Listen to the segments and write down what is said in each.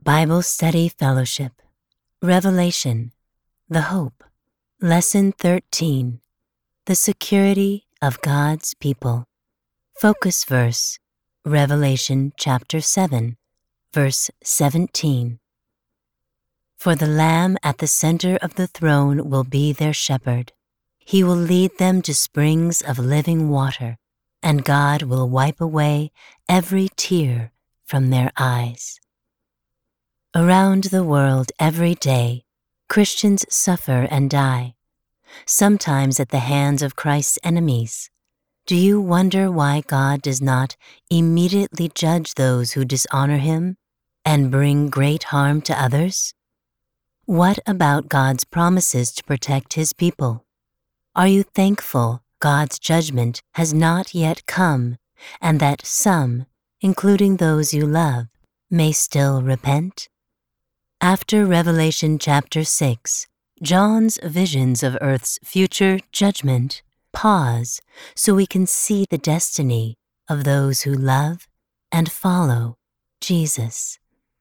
Bible Study Fellowship, Revelation, the Hope, Lesson 13, the Security of God's People. Focus verse, Revelation chapter 7, verse 17. For the Lamb at the center of the throne will be their shepherd. He will lead them to springs of living water, and God will wipe away every tear from their eyes. Around the world every day, Christians suffer and die, sometimes at the hands of Christ's enemies. Do you wonder why God does not immediately judge those who dishonor Him and bring great harm to others? What about God's promises to protect His people? Are you thankful God's judgment has not yet come and that some, including those you love, may still repent? After Revelation chapter 6, John's visions of earth's future judgment pause so we can see the destiny of those who love and follow Jesus.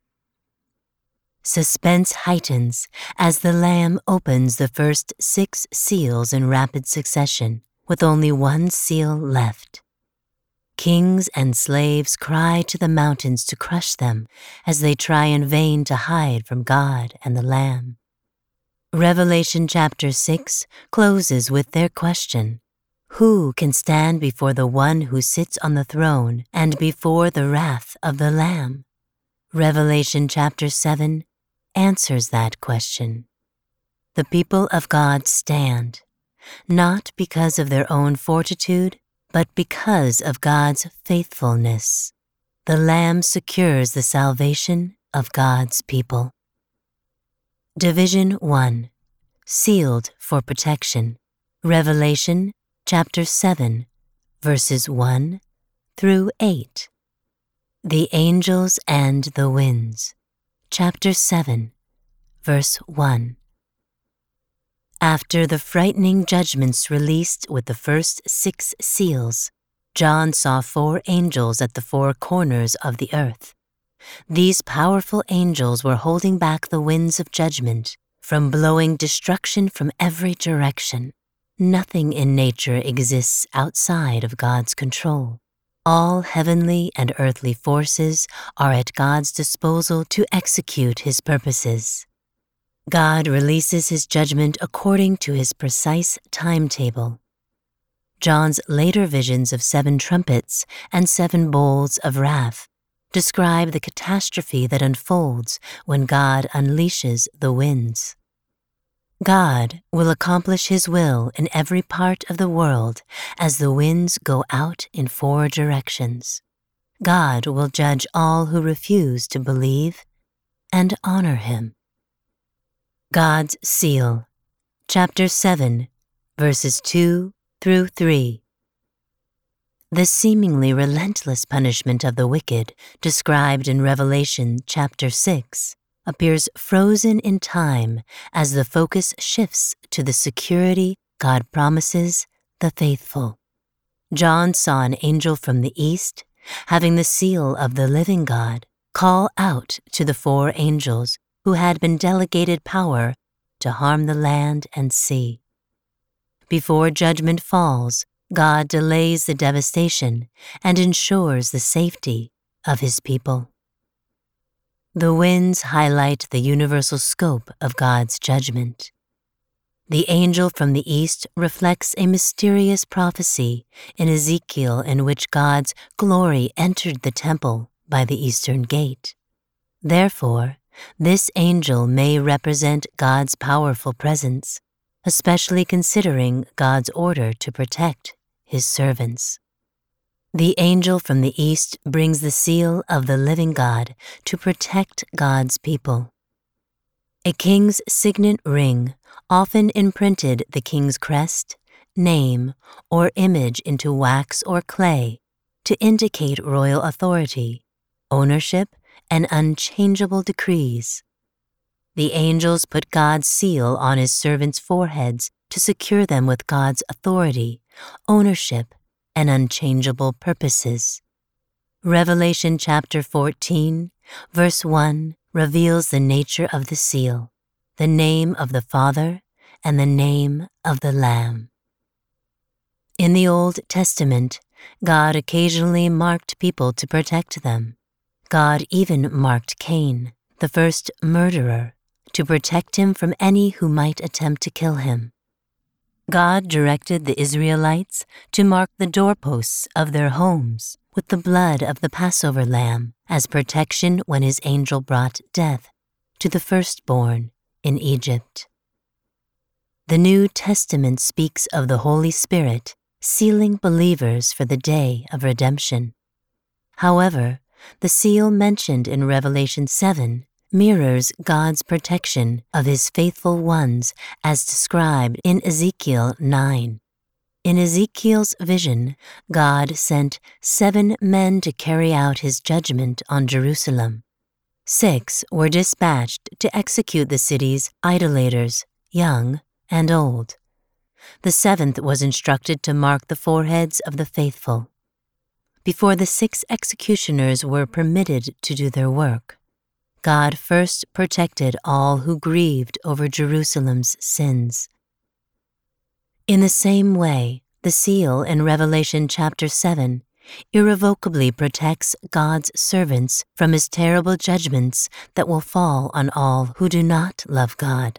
Suspense heightens as the Lamb opens the first 6 seals in rapid succession, with only one seal left. Kings and slaves cry to the mountains to crush them as they try in vain to hide from God and the Lamb. Revelation chapter 6 closes with their question, who can stand before the one who sits on the throne and before the wrath of the Lamb? Revelation chapter 7 answers that question. The people of God stand, not because of their own fortitude, but because of God's faithfulness. The Lamb secures the salvation of God's people. Division 1, Sealed for Protection. Revelation chapter 7, verses 1 through 8. The Angels and the Winds. Chapter 7, verse 1. After the frightening judgments released with the first 6 seals, John saw 4 angels at the 4 corners of the earth. These powerful angels were holding back the winds of judgment from blowing destruction from every direction. Nothing in nature exists outside of God's control. All heavenly and earthly forces are at God's disposal to execute His purposes. God releases His judgment according to His precise timetable. John's later visions of 7 trumpets and 7 bowls of wrath describe the catastrophe that unfolds when God unleashes the winds. God will accomplish His will in every part of the world as the winds go out in 4 directions. God will judge all who refuse to believe and honor Him. God's Seal, chapter 7, verses 2 through 3. The seemingly relentless punishment of the wicked, described in Revelation chapter 6, appears frozen in time as the focus shifts to the security God promises the faithful. John saw an angel from the east, having the seal of the living God, call out to the 4 angels who had been delegated power to harm the land and sea. Before judgment falls, God delays the devastation and ensures the safety of His people. The winds highlight the universal scope of God's judgment. The angel from the east reflects a mysterious prophecy in Ezekiel in which God's glory entered the temple by the eastern gate. Therefore, this angel may represent God's powerful presence, especially considering God's order to protect His servants. The angel from the east brings the seal of the living God to protect God's people. A king's signet ring often imprinted the king's crest, name, or image into wax or clay to indicate royal authority, ownership, and unchangeable decrees. The angels put God's seal on His servants' foreheads to secure them with God's authority, ownership, and unchangeable purposes. Revelation chapter 14, verse 1 reveals the nature of the seal, the name of the Father, and the name of the Lamb. In the Old Testament, God occasionally marked people to protect them. God even marked Cain, the first murderer, to protect him from any who might attempt to kill him. God directed the Israelites to mark the doorposts of their homes with the blood of the Passover lamb as protection when his angel brought death to the firstborn in Egypt. The New Testament speaks of the Holy Spirit sealing believers for the day of redemption. However, the seal mentioned in Revelation 7 mirrors God's protection of his faithful ones as described in Ezekiel 9. In Ezekiel's vision, God sent 7 men to carry out his judgment on Jerusalem. 6 were dispatched to execute the city's idolaters, young and old. The 7th was instructed to mark the foreheads of the faithful. Before the 6 executioners were permitted to do their work, God first protected all who grieved over Jerusalem's sins. In the same way, the seal in Revelation chapter 7 irrevocably protects God's servants from his terrible judgments that will fall on all who do not love God.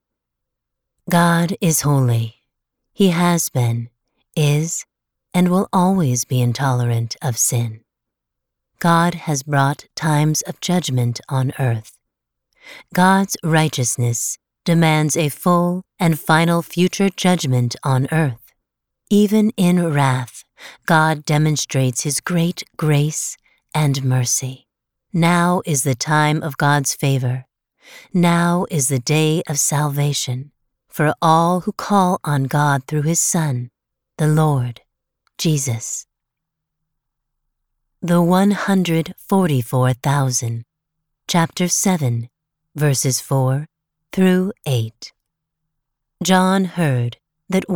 God is holy. He has been, is, and will always be intolerant of sin. God has brought times of judgment on earth. God's righteousness demands a full and final future judgment on earth. Even in wrath, God demonstrates his great grace and mercy. Now is the time of God's favor. Now is the day of salvation for all who call on God through his Son, the Lord Jesus. The 144,000, chapter 7, verses 4 through 8. John heard that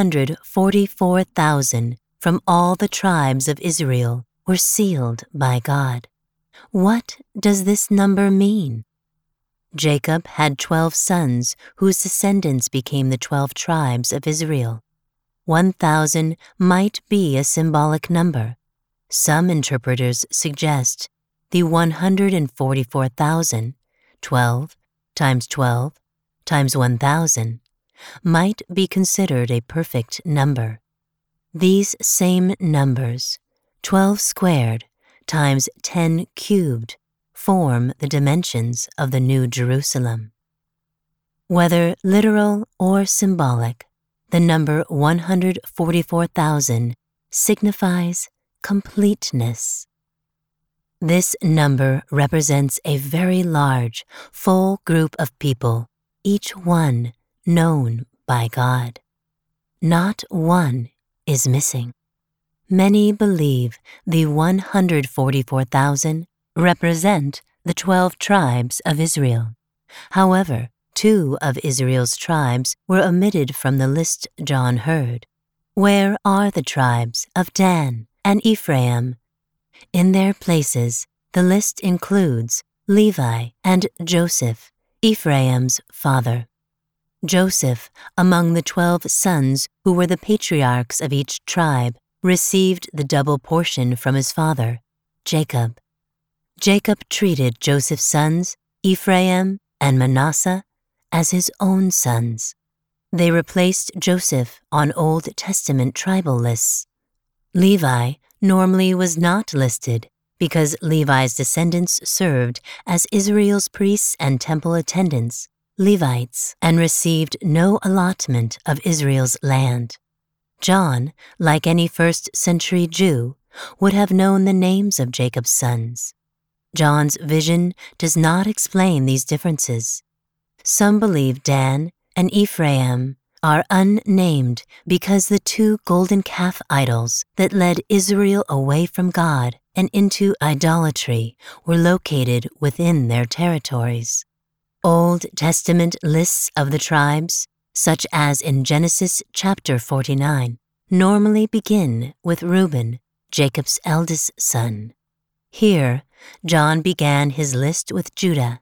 144,000 from all the tribes of Israel were sealed by God. What does this number mean? Jacob had 12 sons whose descendants became the 12 tribes of Israel. 1,000 might be a symbolic number. Some interpreters suggest the 144,000, 12 times 12 times 1,000, might be considered a perfect number. These same numbers, 12 squared times 10 cubed, form the dimensions of the New Jerusalem. Whether literal or symbolic, the number 144,000 signifies completeness. This number represents a very large, full group of people, each one known by God. Not one is missing. Many believe the 144,000 represent the 12 tribes of Israel. However, 2 of Israel's tribes were omitted from the list John heard. Where are the tribes of Dan and Ephraim? In their places, the list includes Levi and Joseph, Ephraim's father. Joseph, among the 12 sons who were the patriarchs of each tribe, received the double portion from his father, Jacob. Jacob treated Joseph's sons, Ephraim and Manasseh, as his own sons. They replaced Joseph on Old Testament tribal lists. Levi normally was not listed because Levi's descendants served as Israel's priests and temple attendants, Levites, and received no allotment of Israel's land. John, like any first-century Jew, would have known the names of Jacob's sons. John's vision does not explain these differences. Some believe Dan and Ephraim are unnamed because the 2 golden calf idols that led Israel away from God and into idolatry were located within their territories. Old Testament lists of the tribes, such as in Genesis chapter 49, normally begin with Reuben, Jacob's eldest son. Here, John began his list with Judah,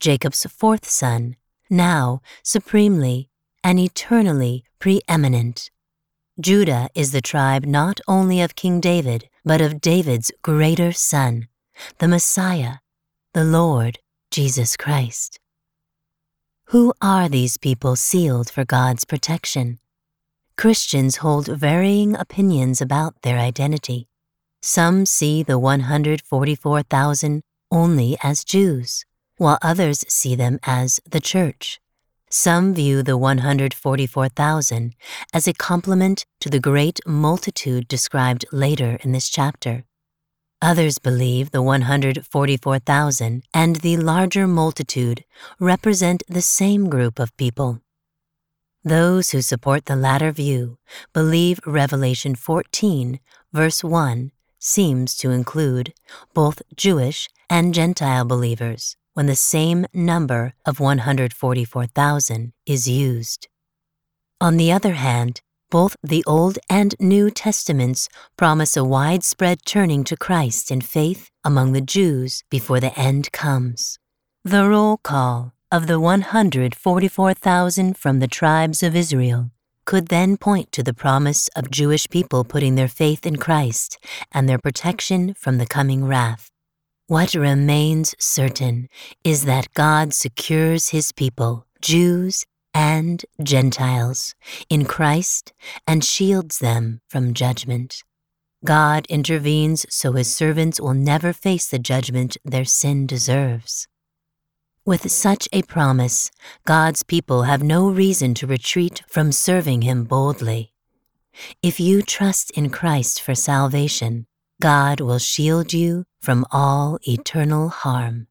Jacob's fourth son, now supremely and eternally preeminent. Judah is the tribe not only of King David, but of David's greater son, the Messiah, the Lord Jesus Christ. Who are these people sealed for God's protection? Christians hold varying opinions about their identity. Some see the 144,000 only as Jews, while others see them as the church. Some view the 144,000 as a complement to the great multitude described later in this chapter. Others believe the 144,000 and the larger multitude represent the same group of people. Those who support the latter view believe Revelation 14, verse 1, seems to include both Jewish and Gentile believers when the same number of 144,000 is used. On the other hand, both the Old and New Testaments promise a widespread turning to Christ in faith among the Jews before the end comes. The roll call of the 144,000 from the tribes of Israel could then point to the promise of Jewish people putting their faith in Christ and their protection from the coming wrath. What remains certain is that God secures His people, Jews and Gentiles, in Christ and shields them from judgment. God intervenes so His servants will never face the judgment their sin deserves. With such a promise, God's people have no reason to retreat from serving Him boldly. If you trust in Christ for salvation, God will shield you from all eternal harm.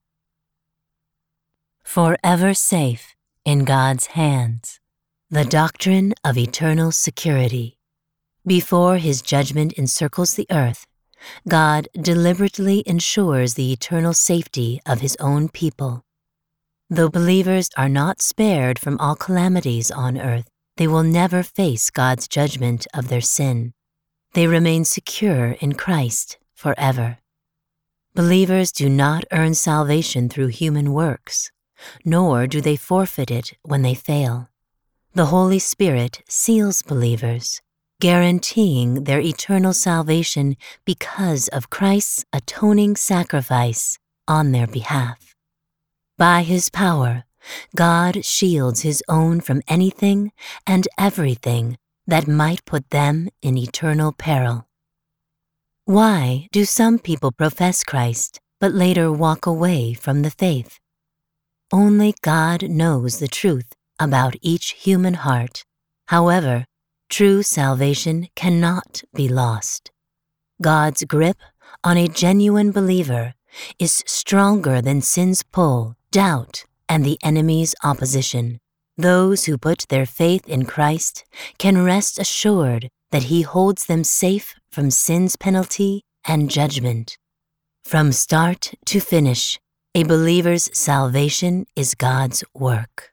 Forever safe in God's hands. The doctrine of eternal security. Before His judgment encircles the earth, God deliberately ensures the eternal safety of His own people. Though believers are not spared from all calamities on earth, they will never face God's judgment of their sin. They remain secure in Christ forever. Believers do not earn salvation through human works, nor do they forfeit it when they fail. The Holy Spirit seals believers, guaranteeing their eternal salvation because of Christ's atoning sacrifice on their behalf. By His power, God shields His own from anything and everything that might put them in eternal peril. Why do some people profess Christ but later walk away from the faith? Only God knows the truth about each human heart. However, true salvation cannot be lost. God's grip on a genuine believer is stronger than sin's pull, doubt, and the enemy's opposition. Those who put their faith in Christ can rest assured that He holds them safe from sin's penalty and judgment. From start to finish, a believer's salvation is God's work.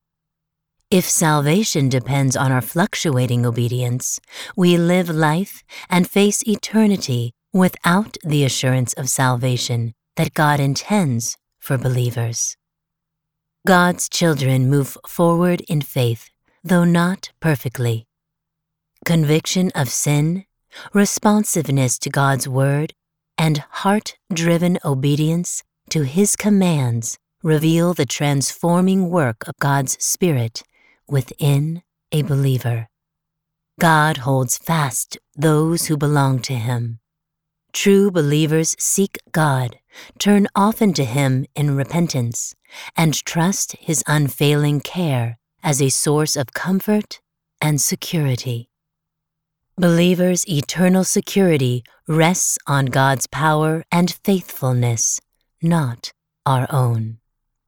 If salvation depends on our fluctuating obedience, we live life and face eternity without the assurance of salvation that God intends for believers. God's children move forward in faith, though not perfectly. Conviction of sin, responsiveness to God's word, and heart-driven obedience to His commands reveal the transforming work of God's Spirit within a believer. God holds fast those who belong to Him. True believers seek God, turn often to Him in repentance, and trust His unfailing care as a source of comfort and security. Believers' eternal security rests on God's power and faithfulness, not our own.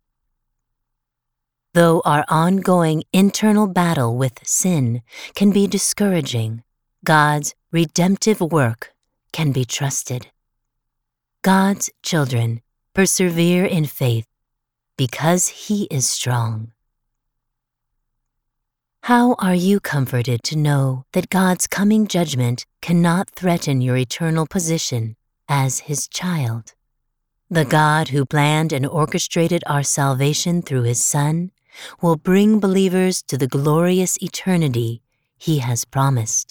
Though our ongoing internal battle with sin can be discouraging, God's redemptive work can be trusted. God's children persevere in faith because He is strong. How are you comforted to know that God's coming judgment cannot threaten your eternal position as His child? The God who planned and orchestrated our salvation through His Son will bring believers to the glorious eternity He has promised.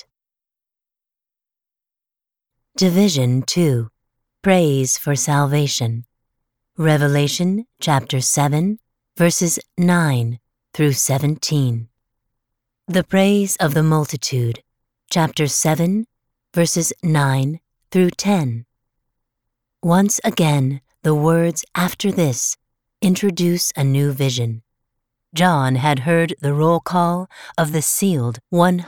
Division 2. Praise for Salvation. Revelation chapter 7, verses 9 through 17. The Praise of the Multitude, chapter 7, verses 9 through 10. Once again, the words after this introduce a new vision. John had heard the roll call of the sealed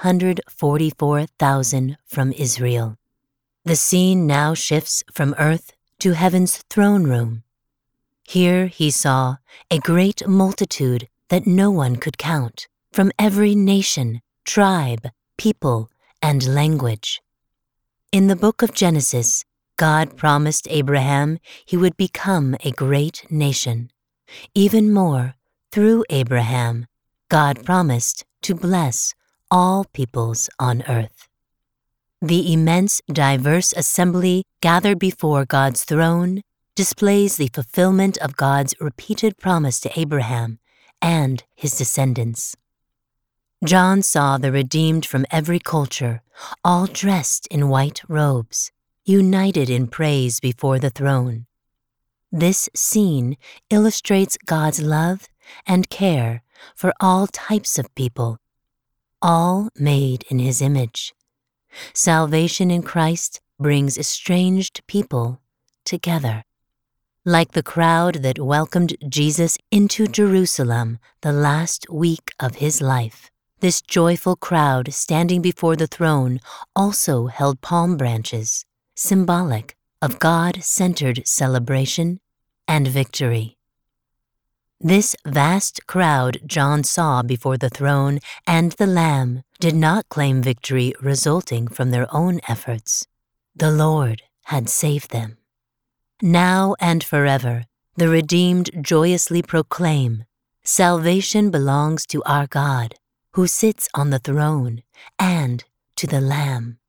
144,000 from Israel. The scene now shifts from earth to heaven's throne room. Here he saw a great multitude that no one could count, from every nation, tribe, people, and language. In the book of Genesis, God promised Abraham he would become a great nation. Even more, through Abraham, God promised to bless all peoples on earth. The immense, diverse assembly gathered before God's throne displays the fulfillment of God's repeated promise to Abraham and his descendants. John saw the redeemed from every culture, all dressed in white robes, united in praise before the throne. This scene illustrates God's love and care for all types of people, all made in His image. Salvation in Christ brings estranged people together. Like the crowd that welcomed Jesus into Jerusalem the last week of His life, this joyful crowd standing before the throne also held palm branches, symbolic of God-centered celebration and victory. This vast crowd John saw before the throne and the Lamb did not claim victory resulting from their own efforts. The Lord had saved them. Now and forever, the redeemed joyously proclaim, "Salvation belongs to our God, who sits on the throne, and to the Lamb."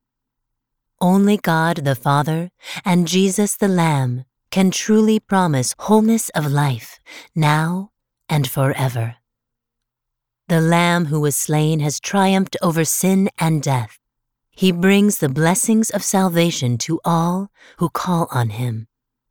Only God the Father and Jesus the Lamb can truly promise wholeness of life now and forever. The Lamb who was slain has triumphed over sin and death. He brings the blessings of salvation to all who call on Him.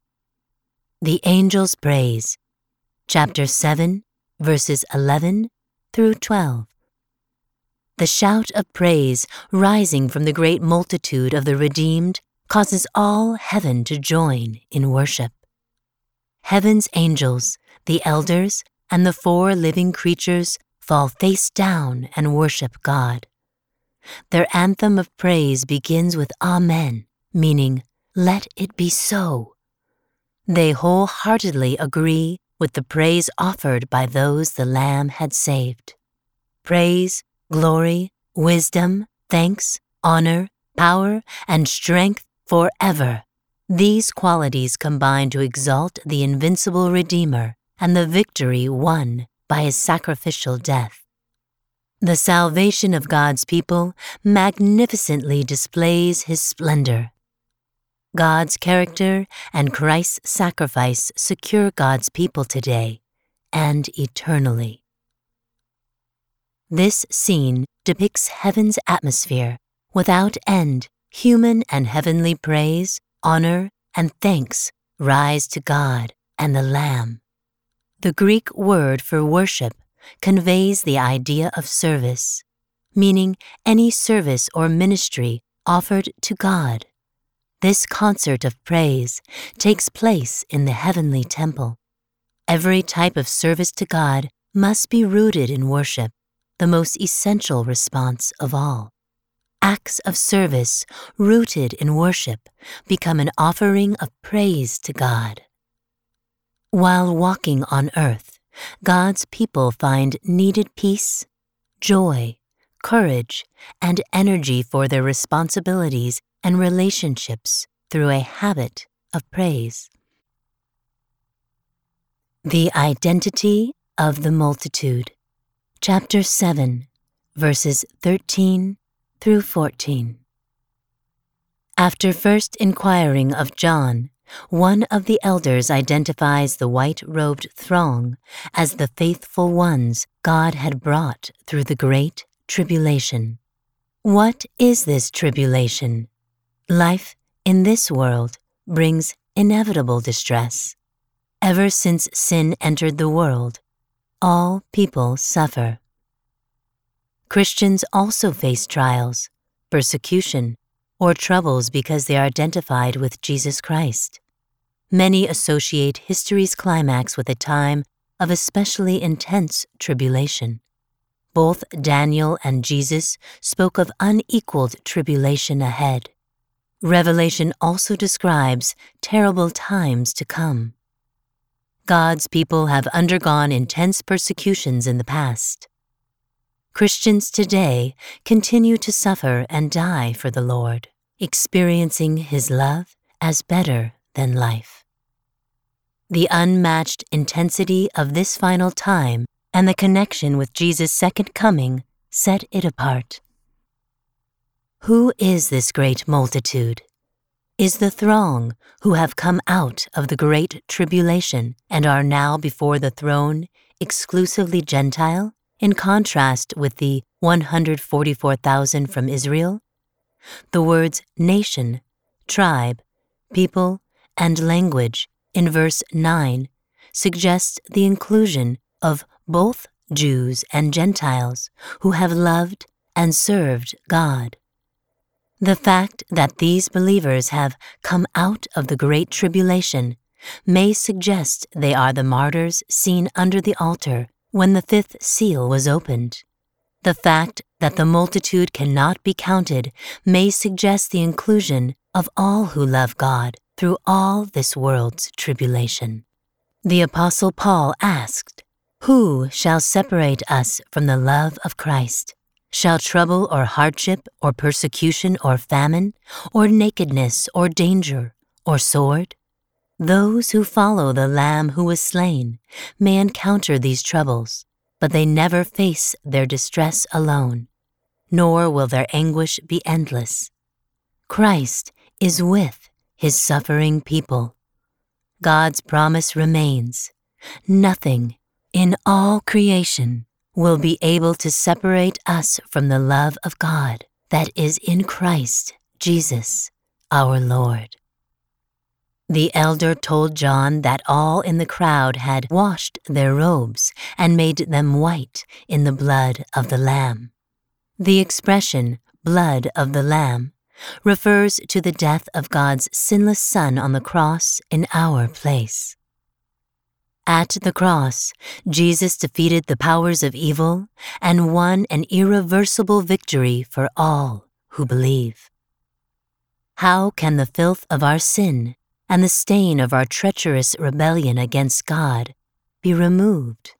The Angels' Praise, chapter 7, verses 11 through 12. The shout of praise rising from the great multitude of the redeemed causes all heaven to join in worship. Heaven's angels, the elders, and the 4 living creatures fall face down and worship God. Their anthem of praise begins with Amen, meaning, "Let it be so." They wholeheartedly agree with the praise offered by those the Lamb had saved. Praise, glory, wisdom, thanks, honor, power, and strength forever. These qualities combine to exalt the invincible Redeemer and the victory won by His sacrificial death. The salvation of God's people magnificently displays His splendor. God's character and Christ's sacrifice secure God's people today and eternally. This scene depicts heaven's atmosphere without end. Human and heavenly praise, honor, and thanks rise to God and the Lamb. The Greek word for worship conveys the idea of service, meaning any service or ministry offered to God. This concert of praise takes place in the heavenly temple. Every type of service to God must be rooted in worship, the most essential response of all. Acts of service rooted in worship become an offering of praise to God. While walking on earth, God's people find needed peace, joy, courage, and energy for their responsibilities and relationships through a habit of praise. The Identity of the Multitude, chapter 7, verses 13 through 14. After first inquiring of John, one of the elders identifies the white-robed throng as the faithful ones God had brought through the Great Tribulation. What is this tribulation? Life in this world brings inevitable distress. Ever since sin entered the world, all people suffer. Christians also face trials, persecution, or troubles because they are identified with Jesus Christ. Many associate history's climax with a time of especially intense tribulation. Both Daniel and Jesus spoke of unequaled tribulation ahead. Revelation also describes terrible times to come. God's people have undergone intense persecutions in the past. Christians today continue to suffer and die for the Lord, experiencing His love as better than life. The unmatched intensity of this final time and the connection with Jesus' second coming set it apart. Who is this great multitude? Is the throng who have come out of the great tribulation and are now before the throne exclusively Gentile, in contrast with the 144,000 from Israel? The words nation, tribe, people, and language in verse 9 suggest the inclusion of both Jews and Gentiles who have loved and served God. The fact that these believers have come out of the Great Tribulation may suggest they are the martyrs seen under the altar when the fifth seal was opened. The fact that the multitude cannot be counted may suggest the inclusion of all who love God through all this world's tribulation. The Apostle Paul asked, "Who shall separate us from the love of Christ? Shall trouble or hardship or persecution or famine or nakedness or danger or sword?" Those who follow the Lamb who was slain may encounter these troubles, but they never face their distress alone, nor will their anguish be endless. Christ is with His suffering people. God's promise remains. Nothing in all creation will be able to separate us from the love of God that is in Christ Jesus, our Lord. The elder told John that all in the crowd had washed their robes and made them white in the blood of the Lamb. The expression, blood of the Lamb, refers to the death of God's sinless Son on the cross in our place. At the cross, Jesus defeated the powers of evil and won an irreversible victory for all who believe. How can the filth of our sin and the stain of our treacherous rebellion against God be removed?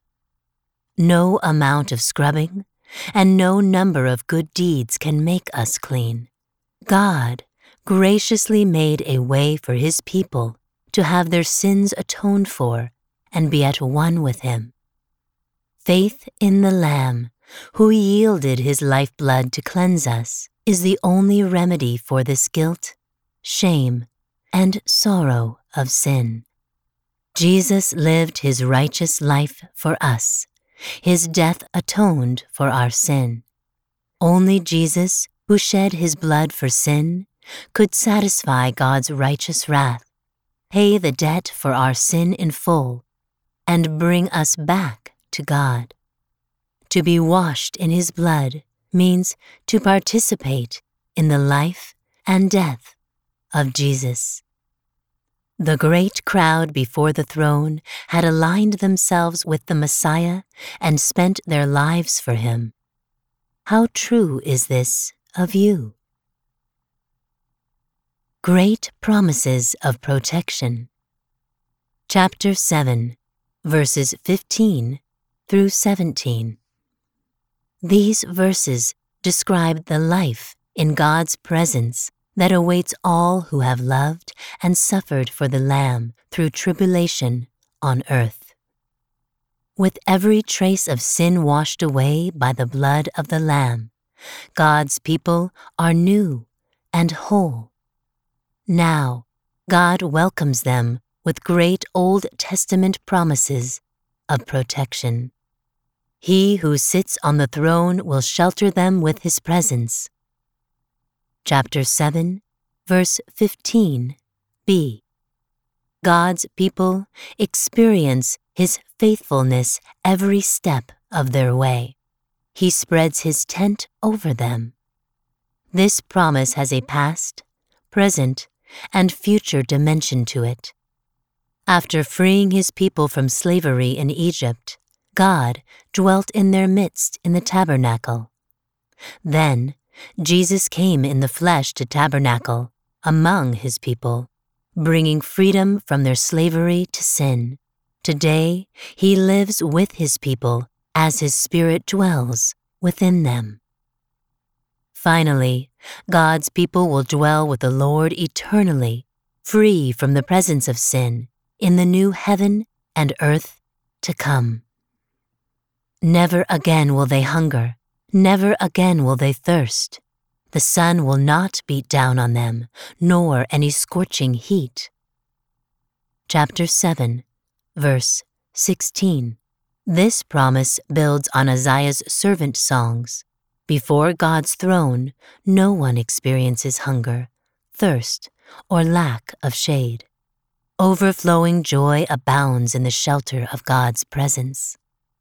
No amount of scrubbing and no number of good deeds can make us clean. God graciously made a way for His people to have their sins atoned for and be at one with Him. Faith in the Lamb, who yielded His lifeblood to cleanse us, is the only remedy for this guilt, shame, and sorrow of sin. Jesus lived His righteous life for us. His death atoned for our sin. Only Jesus, who shed His blood for sin, could satisfy God's righteous wrath, pay the debt for our sin in full, and bring us back to God. To be washed in His blood means to participate in the life and death of Jesus. The great crowd before the throne had aligned themselves with the Messiah and spent their lives for Him. How true is this of you? Great promises of protection. Chapter 7, verses 15 through 17. These verses describe the life in God's presence that awaits all who have loved and suffered for the Lamb through tribulation on earth. With every trace of sin washed away by the blood of the Lamb, God's people are new and whole. Now, God welcomes them with great Old Testament promises of protection. He who sits on the throne will shelter them with his presence. Chapter 7, verse 15b. God's people experience his faithfulness every step of their way. He spreads his tent over them. This promise has a past, present, and future dimension to it. After freeing his people from slavery in Egypt, God dwelt in their midst in the tabernacle. Then Jesus came in the flesh to tabernacle among his people, bringing freedom from their slavery to sin. Today, he lives with his people as his Spirit dwells within them. Finally, God's people will dwell with the Lord eternally, free from the presence of sin, in the new heaven and earth to come. Never again will they hunger, never again will they thirst. The sun will not beat down on them, nor any scorching heat. Chapter 7, verse 16. This promise builds on Isaiah's servant songs. Before God's throne, no one experiences hunger, thirst, or lack of shade. Overflowing joy abounds in the shelter of God's presence.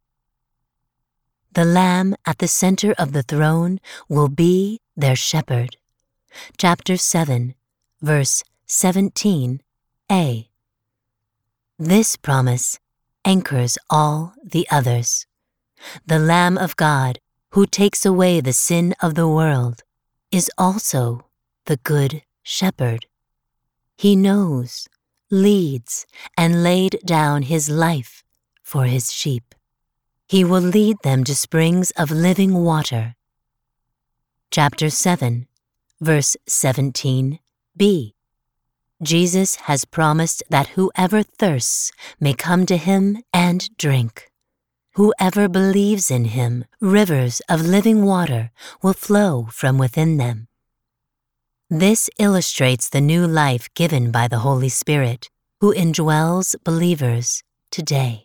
The Lamb at the center of the throne will be their shepherd. Chapter 7, verse 17a. This promise anchors all the others. The Lamb of God, who takes away the sin of the world, is also the Good Shepherd. He knows, leads, and laid down his life for his sheep. He will lead them to springs of living water. Chapter 7, verse 17b. Jesus has promised that whoever thirsts may come to him and drink. Whoever believes in him, rivers of living water will flow from within them. This illustrates the new life given by the Holy Spirit, who indwells believers today.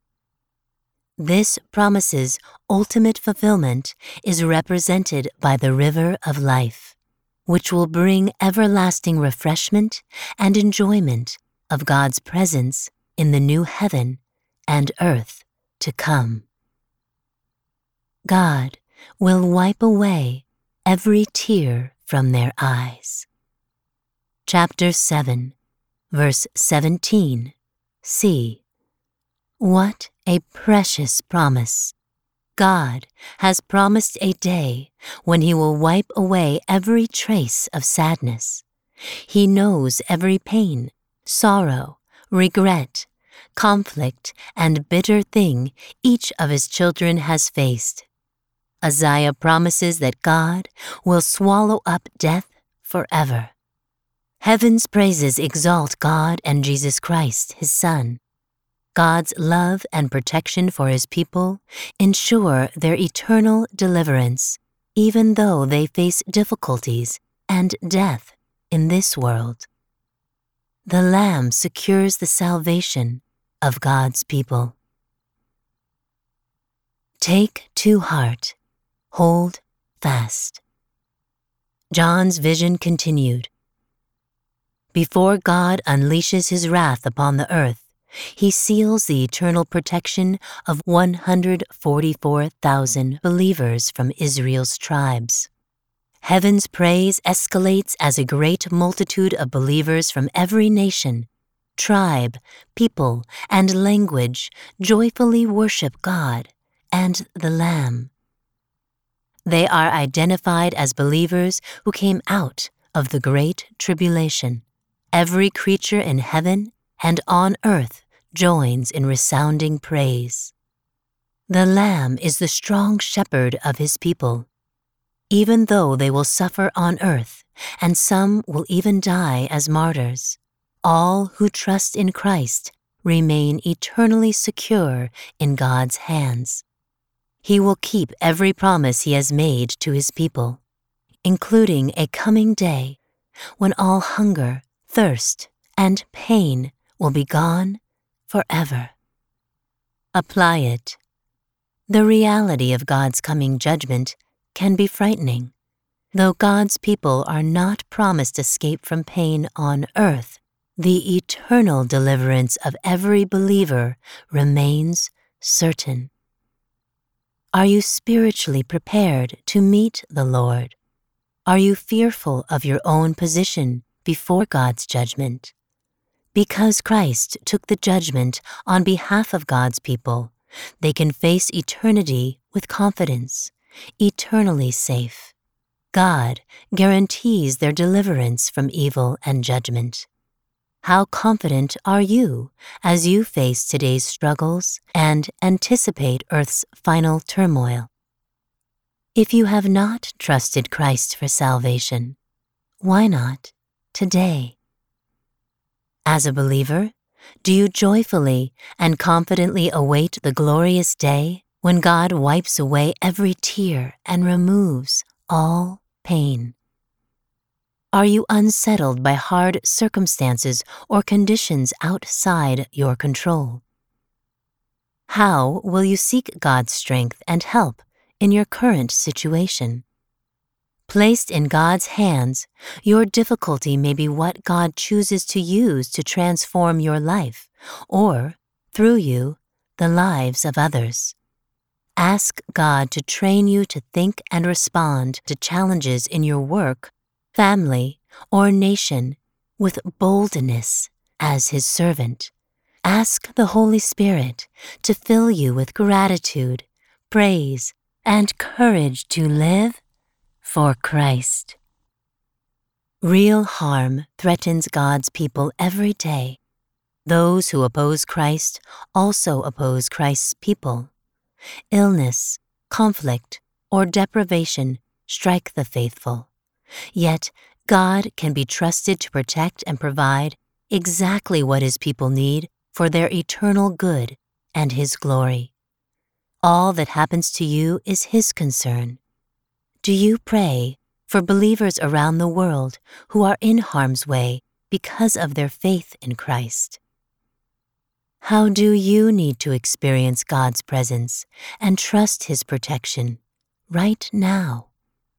This promise's ultimate fulfillment is represented by the river of life, which will bring everlasting refreshment and enjoyment of God's presence in the new heaven and earth to come. God will wipe away every tear from their eyes. Chapter 7, verse 17c. What a precious promise! God has promised a day when he will wipe away every trace of sadness. He knows every pain, sorrow, regret, conflict, and bitter thing each of his children has faced. Isaiah promises that God will swallow up death forever. Heaven's praises exalt God and Jesus Christ, his Son. God's love and protection for his people ensure their eternal deliverance, even though they face difficulties and death in this world. The Lamb secures the salvation of God's people. Take to heart, hold fast. John's vision continued. Before God unleashes his wrath upon the earth, he seals the eternal protection of 144,000 believers from Israel's tribes. Heaven's praise escalates as a great multitude of believers from every nation, tribe, people, and language joyfully worship God and the Lamb. They are identified as believers who came out of the Great Tribulation. Every creature in heaven and on earth joins in resounding praise. The Lamb is the strong shepherd of his people. Even though they will suffer on earth, and some will even die as martyrs, all who trust in Christ remain eternally secure in God's hands. He will keep every promise he has made to his people, including a coming day when all hunger, thirst, and pain will be gone forever. Apply it. The reality of God's coming judgment can be frightening. Though God's people are not promised escape from pain on earth, the eternal deliverance of every believer remains certain. Are you spiritually prepared to meet the Lord? Are you fearful of your own position before God's judgment? Because Christ took the judgment on behalf of God's people, they can face eternity with confidence, eternally safe. God guarantees their deliverance from evil and judgment. How confident are you as you face today's struggles and anticipate Earth's final turmoil? If you have not trusted Christ for salvation, why not today? As a believer, do you joyfully and confidently await the glorious day when God wipes away every tear and removes all pain? Are you unsettled by hard circumstances or conditions outside your control? How will you seek God's strength and help in your current situation? Placed in God's hands, your difficulty may be what God chooses to use to transform your life, or, through you, the lives of others. Ask God to train you to think and respond to challenges in your work, family, or nation with boldness as His servant. Ask the Holy Spirit to fill you with gratitude, praise, and courage to live for Christ. Real harm threatens God's people every day. Those who oppose Christ also oppose Christ's people. Illness, conflict, or deprivation strike the faithful. Yet, God can be trusted to protect and provide exactly what His people need for their eternal good and His glory. All that happens to you is His concern. Do you pray for believers around the world who are in harm's way because of their faith in Christ? How do you need to experience God's presence and trust His protection right now?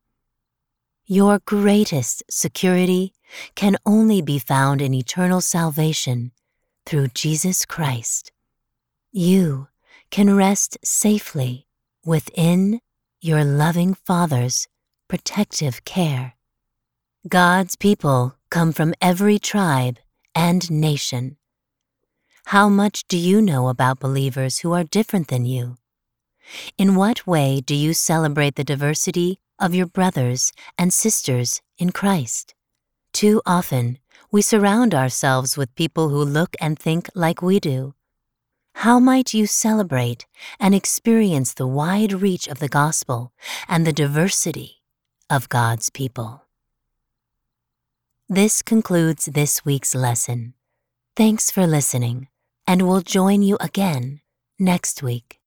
Your greatest security can only be found in eternal salvation through Jesus Christ. You can rest safely within your loving Father's protective care. God's people come from every tribe and nation. How much do you know about believers who are different than you? In what way do you celebrate the diversity of your brothers and sisters in Christ? Too often, we surround ourselves with people who look and think like we do. How might you celebrate and experience the wide reach of the gospel and the diversity of God's people? This concludes this week's lesson. Thanks for listening, and we'll join you again next week.